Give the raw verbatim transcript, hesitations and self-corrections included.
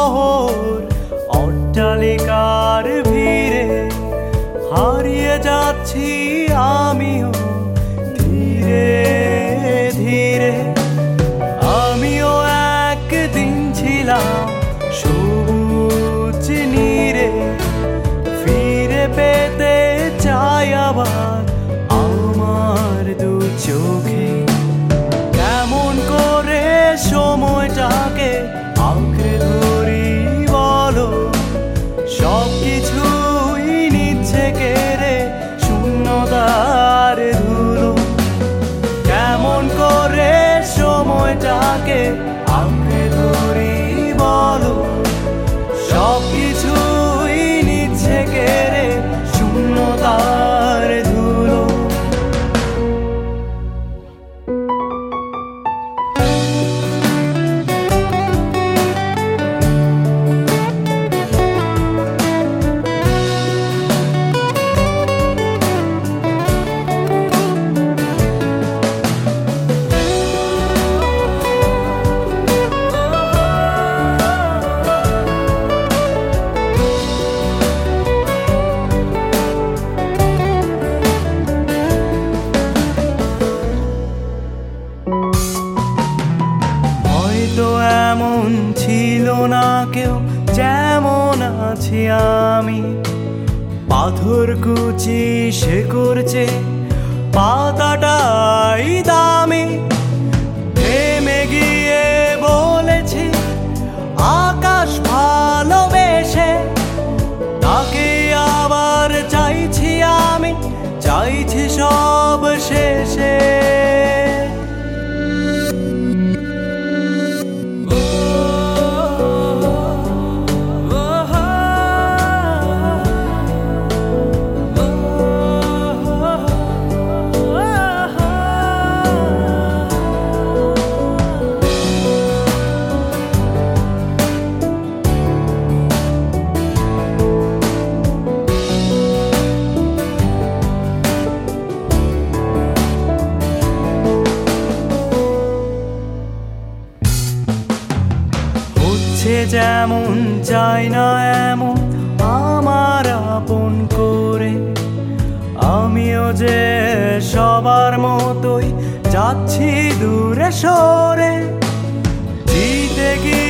শহর অট্টালিকার ভিড়ে হারিয়ে যাচ্ছি আমিও ধীরে ধীরে। আমিও একদিন ছিলাম সবুজ নীরে, ফিরে পেতে চাই আবার আমার দু চোখে। কেমন করে সময়টাকে আঁকড়ে ধরি বলো, সব কিছুই নিচ্ছে কেড়ে শূন্যতার ধুলো। কেমন করে সময়টাকে আঁকড়ে ধরি বলো, সব কিছুই নিচ্ছে কেড়ে শূন্যতার ধুলো। হয়তো এমন ছিল না কেউ যেমন আছি আমি, পাথর কুচি সে করছে পাতাটাই দামি। থেমে গিয়ে বলেছি আকাশ ভালোবেসে, তাকে আবার চাইছি আমি, চাইছি সব শেষে। যেমন চাই না এমন আমার আপন করে, আমিও যে সবার মতোই যাচ্ছি দূরে সরে। জিতে গিয়ে